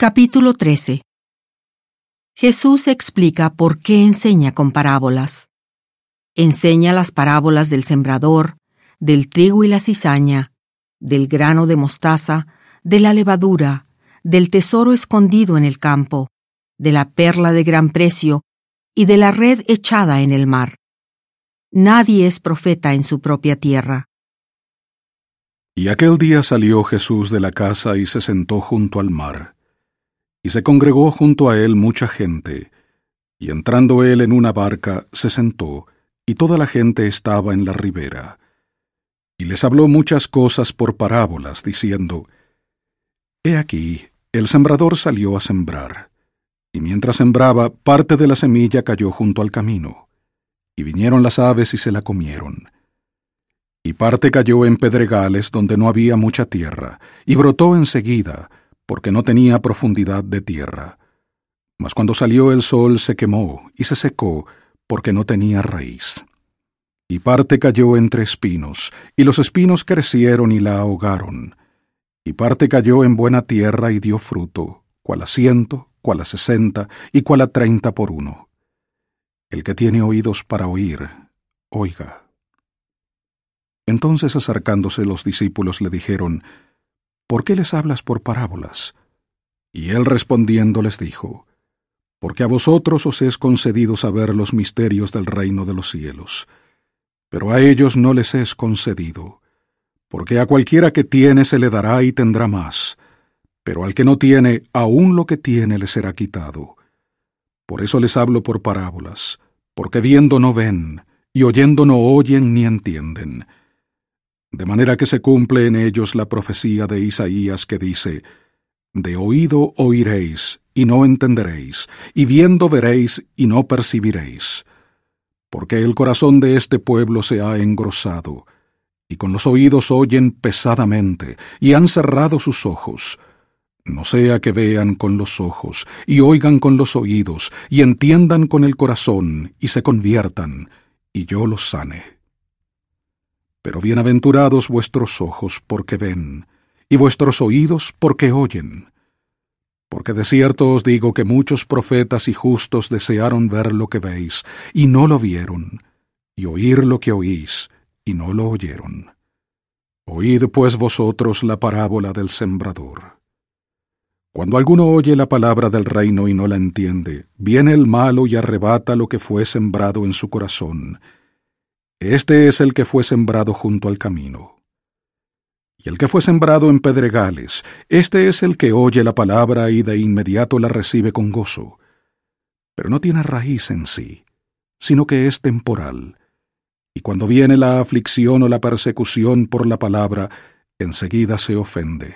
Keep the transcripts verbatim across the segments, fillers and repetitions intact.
Capítulo trece. Jesús explica por qué enseña con parábolas. Enseña las parábolas del sembrador, del trigo y la cizaña, del grano de mostaza, de la levadura, del tesoro escondido en el campo, de la perla de gran precio y de la red echada en el mar. Nadie es profeta en su propia tierra. Y aquel día salió Jesús de la casa y se sentó junto al mar. Y se congregó junto a él mucha gente, y entrando él en una barca, se sentó, y toda la gente estaba en la ribera. Y les habló muchas cosas por parábolas, diciendo: He aquí, el sembrador salió a sembrar, y mientras sembraba, parte de la semilla cayó junto al camino, y vinieron las aves y se la comieron. Y parte cayó en pedregales donde no había mucha tierra, y brotó enseguida, porque no tenía profundidad de tierra. Mas cuando salió el sol se quemó y se secó, porque no tenía raíz. Y parte cayó entre espinos, y los espinos crecieron y la ahogaron. Y parte cayó en buena tierra y dio fruto, cual a ciento, cual a sesenta, y cual a treinta por uno. El que tiene oídos para oír, oiga. Entonces acercándose los discípulos le dijeron: ¿Por qué les hablas por parábolas? Y él respondiendo les dijo: Porque a vosotros os es concedido saber los misterios del reino de los cielos, pero a ellos no les es concedido, porque a cualquiera que tiene se le dará y tendrá más, pero al que no tiene, aun lo que tiene le será quitado. Por eso les hablo por parábolas, porque viendo no ven, y oyendo no oyen ni entienden. De manera que se cumple en ellos la profecía de Isaías que dice: De oído oiréis, y no entenderéis, y viendo veréis, y no percibiréis. Porque el corazón de este pueblo se ha engrosado, y con los oídos oyen pesadamente, y han cerrado sus ojos. No sea que vean con los ojos, y oigan con los oídos, y entiendan con el corazón, y se conviertan, y yo los sane. Pero bienaventurados vuestros ojos porque ven, y vuestros oídos porque oyen. Porque de cierto os digo que muchos profetas y justos desearon ver lo que veis, y no lo vieron, y oír lo que oís, y no lo oyeron. Oíd pues vosotros la parábola del sembrador. Cuando alguno oye la palabra del reino y no la entiende, viene el malo y arrebata lo que fue sembrado en su corazón. Este es el que fue sembrado junto al camino. Y el que fue sembrado en pedregales, este es el que oye la palabra y de inmediato la recibe con gozo. Pero no tiene raíz en sí, sino que es temporal. Y cuando viene la aflicción o la persecución por la palabra, enseguida se ofende.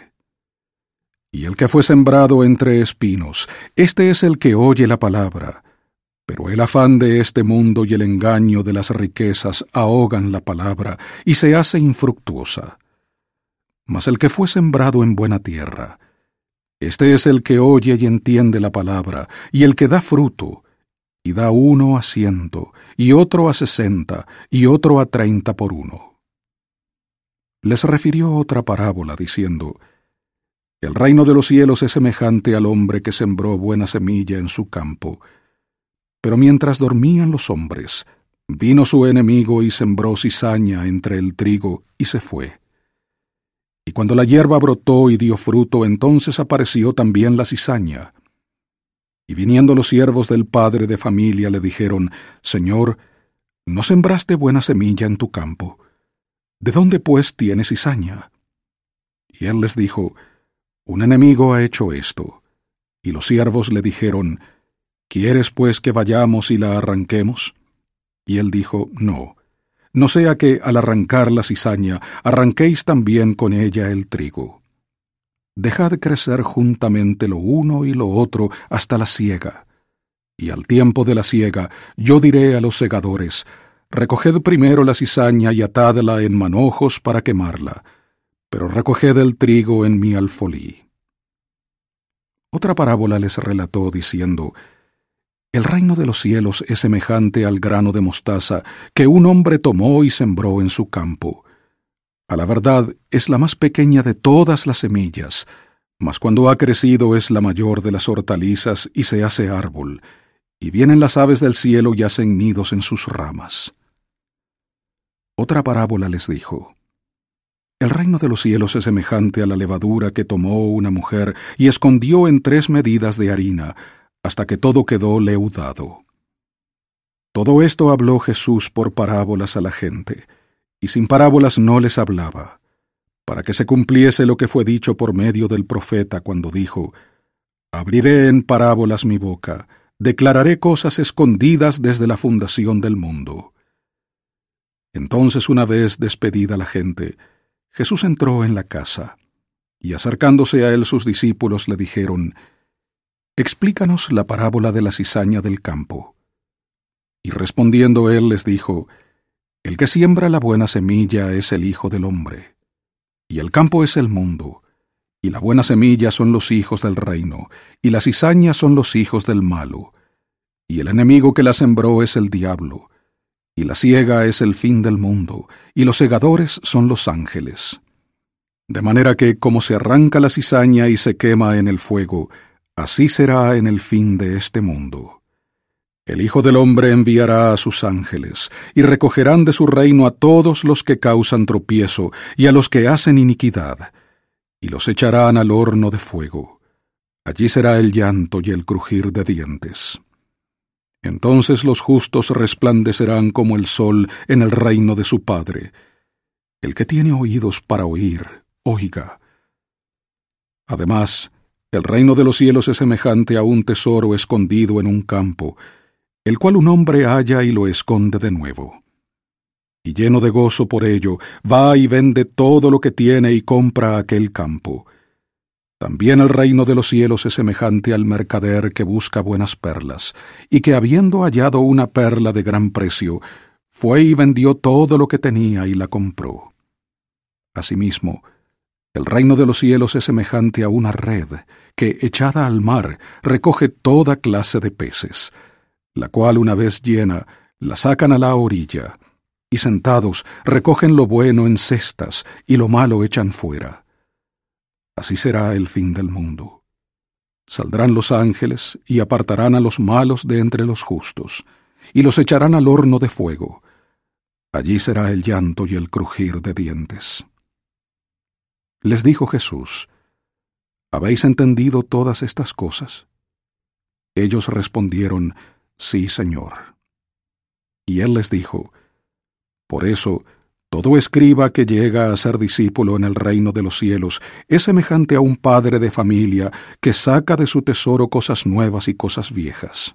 Y el que fue sembrado entre espinos, este es el que oye la palabra, pero el afán de este mundo y el engaño de las riquezas ahogan la palabra y se hace infructuosa. Mas el que fue sembrado en buena tierra, este es el que oye y entiende la palabra, y el que da fruto, y da uno a ciento, y otro a sesenta, y otro a treinta por uno. Les refirió otra parábola, diciendo: El reino de los cielos es semejante al hombre que sembró buena semilla en su campo. Pero mientras dormían los hombres, vino su enemigo y sembró cizaña entre el trigo, y se fue. Y cuando la hierba brotó y dio fruto, entonces apareció también la cizaña. Y viniendo los siervos del padre de familia le dijeron: Señor, ¿no sembraste buena semilla en tu campo? ¿De dónde pues tienes cizaña? Y él les dijo: Un enemigo ha hecho esto. Y los siervos le dijeron: ¿Quieres pues que vayamos y la arranquemos? Y él dijo: No, no sea que al arrancar la cizaña arranquéis también con ella el trigo. Dejad crecer juntamente lo uno y lo otro hasta la siega. Y al tiempo de la siega yo diré a los segadores: Recoged primero la cizaña y atadla en manojos para quemarla, pero recoged el trigo en mi alfolí. Otra parábola les relató diciendo: El reino de los cielos es semejante al grano de mostaza que un hombre tomó y sembró en su campo. A la verdad, es la más pequeña de todas las semillas, Mas cuando ha crecido es la mayor de las hortalizas y se hace árbol, y vienen las aves del cielo y hacen nidos en sus ramas. Otra parábola les dijo: El reino de los cielos es semejante a la levadura que tomó una mujer y escondió en tres medidas de harina, hasta que todo quedó leudado. Todo esto habló Jesús por parábolas a la gente, y sin parábolas no les hablaba, para que se cumpliese lo que fue dicho por medio del profeta cuando dijo: Abriré en parábolas mi boca, declararé cosas escondidas desde la fundación del mundo. Entonces, una vez despedida la gente, Jesús entró en la casa, y acercándose a él sus discípulos le dijeron: Explícanos la parábola de la cizaña del campo. Y respondiendo él les dijo: El que siembra la buena semilla es el Hijo del Hombre, y el campo es el mundo, y la buena semilla son los hijos del reino, y la cizaña son los hijos del malo, y el enemigo que la sembró es el diablo, y la siega es el fin del mundo, y los segadores son los ángeles. De manera que, como se arranca la cizaña y se quema en el fuego, así será en el fin de este mundo. El Hijo del Hombre enviará a sus ángeles, y recogerán de su reino a todos los que causan tropiezo, y a los que hacen iniquidad, y los echarán al horno de fuego. Allí será el llanto y el crujir de dientes. Entonces los justos resplandecerán como el sol en el reino de su Padre. El que tiene oídos para oír, oiga. Además, el reino de los cielos es semejante a un tesoro escondido en un campo, el cual un hombre halla y lo esconde de nuevo. Y lleno de gozo por ello, va y vende todo lo que tiene y compra aquel campo. También el reino de los cielos es semejante al mercader que busca buenas perlas, y que habiendo hallado una perla de gran precio, fue y vendió todo lo que tenía y la compró. Asimismo, el reino de los cielos es semejante a una red que, echada al mar, recoge toda clase de peces, la cual una vez llena, la sacan a la orilla, y sentados recogen lo bueno en cestas y lo malo echan fuera. Así será el fin del mundo. Saldrán los ángeles y apartarán a los malos de entre los justos, y los echarán al horno de fuego. Allí será el llanto y el crujir de dientes. Les dijo Jesús: ¿Habéis entendido todas estas cosas? Ellos respondieron: Sí, Señor. Y él les dijo: Por eso, todo escriba que llega a ser discípulo en el reino de los cielos es semejante a un padre de familia que saca de su tesoro cosas nuevas y cosas viejas.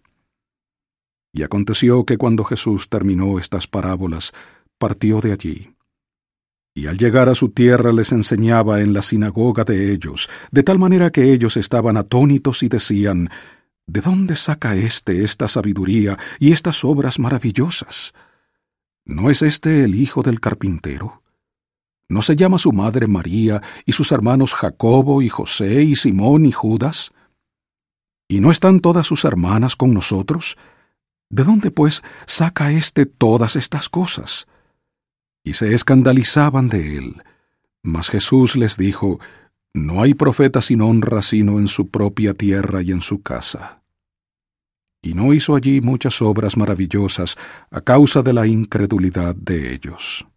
Y aconteció que cuando Jesús terminó estas parábolas, partió de allí. Y al llegar a su tierra les enseñaba en la sinagoga de ellos, de tal manera que ellos estaban atónitos y decían: ¿De dónde saca éste esta sabiduría y estas obras maravillosas? ¿No es este el hijo del carpintero? ¿No se llama su madre María, y sus hermanos Jacobo, y José, y Simón, y Judas? ¿Y no están todas sus hermanas con nosotros? ¿De dónde, pues, saca éste todas estas cosas? Y se escandalizaban de él. Mas Jesús les dijo: No hay profeta sin honra sino en su propia tierra y en su casa. Y no hizo allí muchas obras maravillosas a causa de la incredulidad de ellos.